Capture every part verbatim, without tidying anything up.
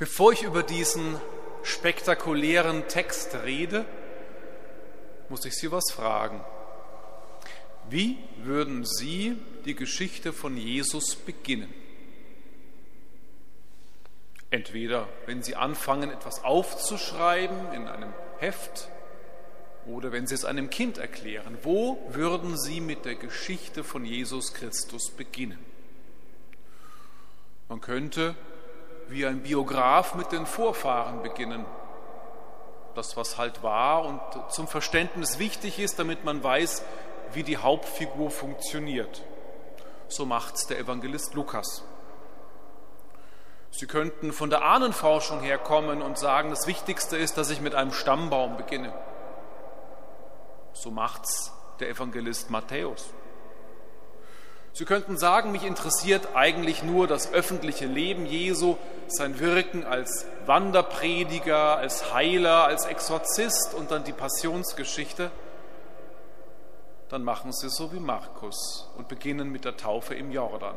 Bevor ich über diesen spektakulären Text rede, muss ich Sie was fragen. Wie würden Sie die Geschichte von Jesus beginnen? Entweder, wenn Sie anfangen, etwas aufzuschreiben in einem Heft, oder wenn Sie es einem Kind erklären. Wo würden Sie mit der Geschichte von Jesus Christus beginnen? Man könnte wie ein Biograf mit den Vorfahren beginnen. Das, was halt war und zum Verständnis wichtig ist, damit man weiß, wie die Hauptfigur funktioniert. So macht's der Evangelist Lukas. Sie könnten von der Ahnenforschung herkommen und sagen, das Wichtigste ist, dass ich mit einem Stammbaum beginne. So macht's der Evangelist Matthäus. Sie könnten sagen, mich interessiert eigentlich nur das öffentliche Leben Jesu, sein Wirken als Wanderprediger, als Heiler, als Exorzist und dann die Passionsgeschichte. Dann machen Sie so wie Markus und beginnen mit der Taufe im Jordan.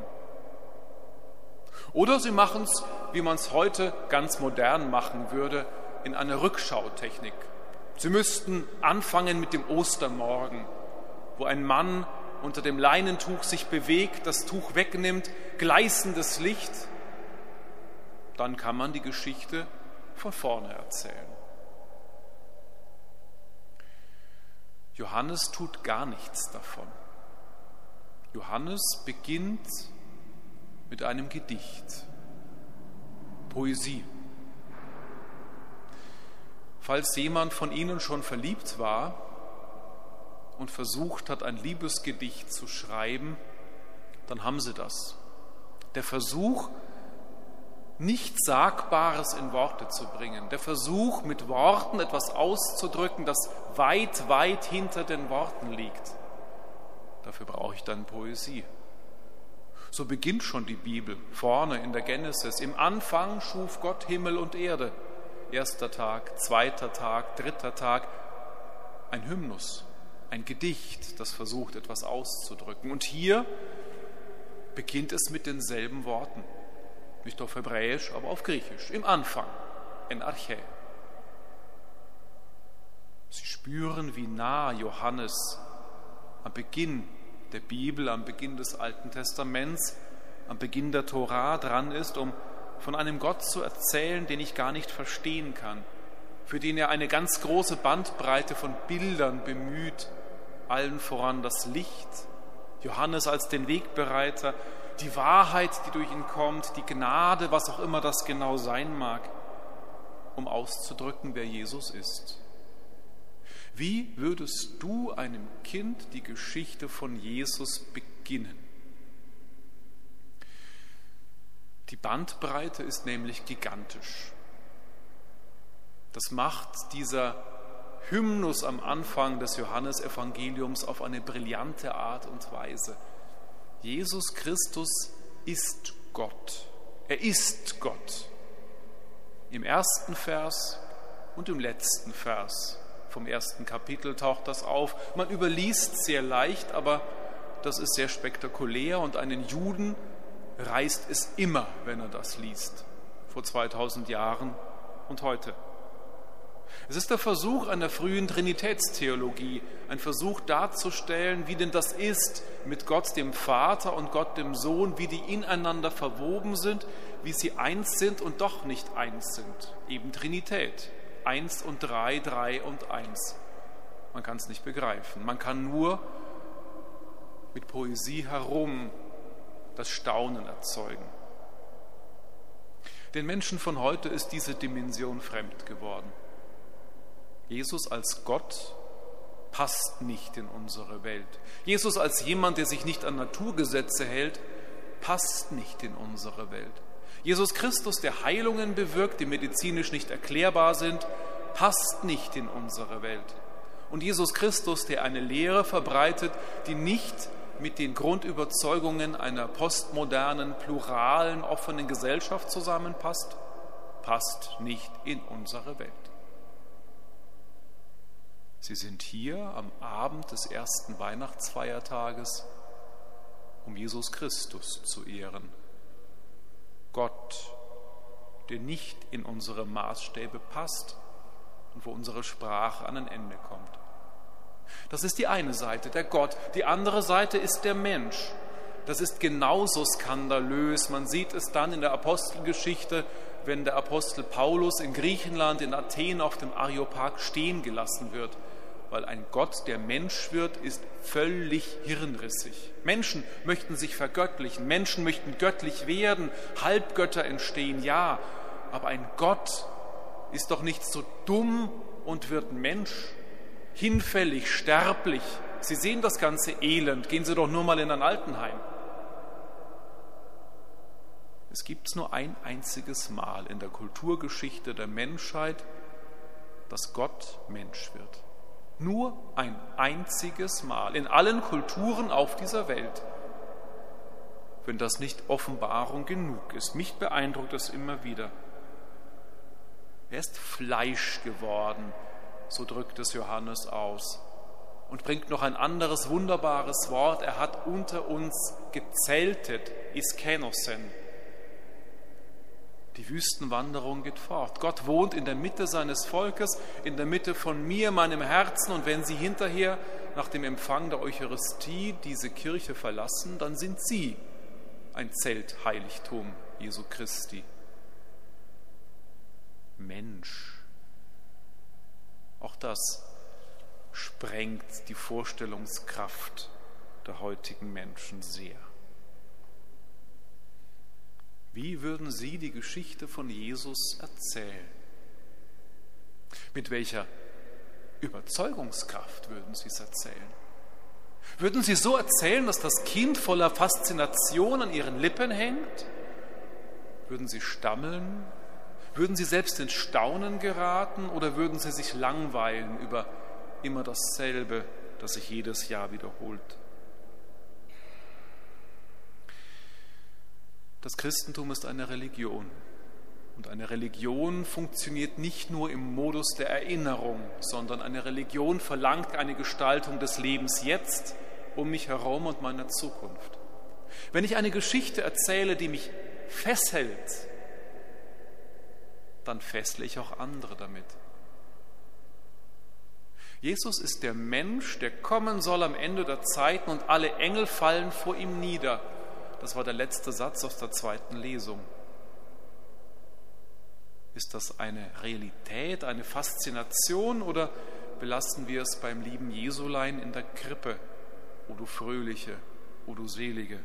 Oder Sie machen es, wie man es heute ganz modern machen würde, in einer Rückschautechnik. Sie müssten anfangen mit dem Ostermorgen, wo ein Mann unter dem Leinentuch sich bewegt, das Tuch wegnimmt, gleißendes Licht. Dann kann man die Geschichte von vorne erzählen. Johannes tut gar nichts davon. Johannes beginnt mit einem Gedicht, Poesie. Falls jemand von Ihnen schon verliebt war und versucht hat, ein Liebesgedicht zu schreiben, dann haben Sie das. Der Versuch, nichts Sagbares in Worte zu bringen, der Versuch, mit Worten etwas auszudrücken, das weit, weit hinter den Worten liegt. Dafür brauche ich dann Poesie. So beginnt schon die Bibel, vorne in der Genesis. Im Anfang schuf Gott Himmel und Erde. Erster Tag, zweiter Tag, dritter Tag. Ein Hymnus, ein Gedicht, das versucht, etwas auszudrücken. Und hier beginnt es mit denselben Worten. Nicht auf Hebräisch, aber auf Griechisch. Im Anfang, en Archä. Sie spüren, wie nah Johannes am Beginn der Bibel, am Beginn des Alten Testaments, am Beginn der Tora dran ist, um von einem Gott zu erzählen, den ich gar nicht verstehen kann, für den er eine ganz große Bandbreite von Bildern bemüht, allen voran das Licht, Johannes als den Wegbereiter, die Wahrheit, die durch ihn kommt, die Gnade, was auch immer das genau sein mag, um auszudrücken, wer Jesus ist. Wie würdest du einem Kind die Geschichte von Jesus beginnen? Die Bandbreite ist nämlich gigantisch. Das macht dieser Hymnus am Anfang des Johannesevangeliums auf eine brillante Art und Weise. Jesus Christus ist Gott. Er ist Gott. Im ersten Vers und im letzten Vers vom ersten Kapitel taucht das auf. Man überliest sehr leicht, aber das ist sehr spektakulär und einen Juden reißt es immer, wenn er das liest, vor zweitausend Jahren und heute. Es ist der Versuch einer frühen Trinitätstheologie, ein Versuch darzustellen, wie denn das ist mit Gott dem Vater und Gott dem Sohn, wie die ineinander verwoben sind, wie sie eins sind und doch nicht eins sind. Eben Trinität. Eins und drei, drei und eins. Man kann es nicht begreifen. Man kann nur mit Poesie herum das Staunen erzeugen. Den Menschen von heute ist diese Dimension fremd geworden. Jesus als Gott passt nicht in unsere Welt. Jesus als jemand, der sich nicht an Naturgesetze hält, passt nicht in unsere Welt. Jesus Christus, der Heilungen bewirkt, die medizinisch nicht erklärbar sind, passt nicht in unsere Welt. Und Jesus Christus, der eine Lehre verbreitet, die nicht mit den Grundüberzeugungen einer postmodernen, pluralen, offenen Gesellschaft zusammenpasst, passt nicht in unsere Welt. Sie sind hier am Abend des ersten Weihnachtsfeiertages, um Jesus Christus zu ehren. Gott, der nicht in unsere Maßstäbe passt und wo unsere Sprache an ein Ende kommt. Das ist die eine Seite, der Gott. Die andere Seite ist der Mensch. Das ist genauso skandalös. Man sieht es dann in der Apostelgeschichte, wenn der Apostel Paulus in Griechenland, in Athen auf dem Areopag stehen gelassen wird. Weil ein Gott, der Mensch wird, ist völlig hirnrissig. Menschen möchten sich vergöttlichen, Menschen möchten göttlich werden, Halbgötter entstehen, ja. Aber ein Gott ist doch nicht so dumm und wird Mensch, hinfällig, sterblich. Sie sehen das ganze Elend, gehen Sie doch nur mal in ein Altenheim. Es gibt nur ein einziges Mal in der Kulturgeschichte der Menschheit, dass Gott Mensch wird. Nur ein einziges Mal in allen Kulturen auf dieser Welt. Wenn das nicht Offenbarung genug ist, mich beeindruckt es immer wieder. Er ist Fleisch geworden, so drückt es Johannes aus, und bringt noch ein anderes wunderbares Wort. Er hat unter uns gezeltet, iskenosen. Die Wüstenwanderung geht fort. Gott wohnt in der Mitte seines Volkes, in der Mitte von mir, meinem Herzen. Und wenn Sie hinterher nach dem Empfang der Eucharistie diese Kirche verlassen, dann sind Sie ein Zeltheiligtum Jesu Christi. Mensch. Auch das sprengt die Vorstellungskraft der heutigen Menschen sehr. Wie würden Sie die Geschichte von Jesus erzählen? Mit welcher Überzeugungskraft würden Sie es erzählen? Würden Sie so erzählen, dass das Kind voller Faszination an Ihren Lippen hängt? Würden Sie stammeln? Würden Sie selbst ins Staunen geraten oder würden Sie sich langweilen über immer dasselbe, das sich jedes Jahr wiederholt? Das Christentum ist eine Religion. Und eine Religion funktioniert nicht nur im Modus der Erinnerung, sondern eine Religion verlangt eine Gestaltung des Lebens jetzt, um mich herum und meiner Zukunft. Wenn ich eine Geschichte erzähle, die mich fesselt, dann fessle ich auch andere damit. Jesus ist der Mensch, der kommen soll am Ende der Zeiten und alle Engel fallen vor ihm nieder. Das war der letzte Satz aus der zweiten Lesung. Ist das eine Realität, eine Faszination oder belassen wir es beim lieben Jesulein in der Krippe, o du Fröhliche, o du Selige?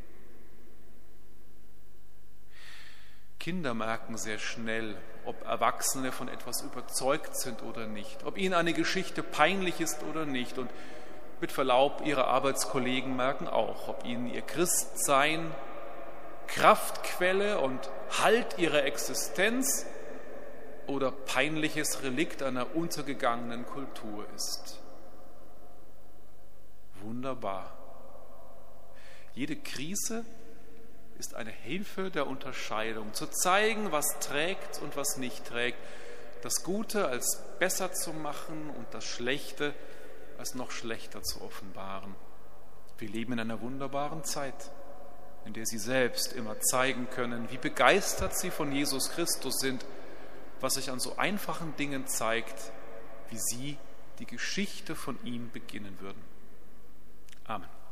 Kinder merken sehr schnell, ob Erwachsene von etwas überzeugt sind oder nicht, ob ihnen eine Geschichte peinlich ist oder nicht. Und mit Verlaub, ihre Arbeitskollegen merken auch, ob ihnen ihr Christsein Kraftquelle und Halt ihrer Existenz oder peinliches Relikt einer untergegangenen Kultur ist. Wunderbar. Jede Krise ist eine Hilfe der Unterscheidung, zu zeigen, was trägt und was nicht trägt, das Gute als besser zu machen und das Schlechte als noch schlechter zu offenbaren. Wir leben in einer wunderbaren Zeit, in der Sie selbst immer zeigen können, wie begeistert Sie von Jesus Christus sind, was sich an so einfachen Dingen zeigt, wie Sie die Geschichte von ihm beginnen würden. Amen.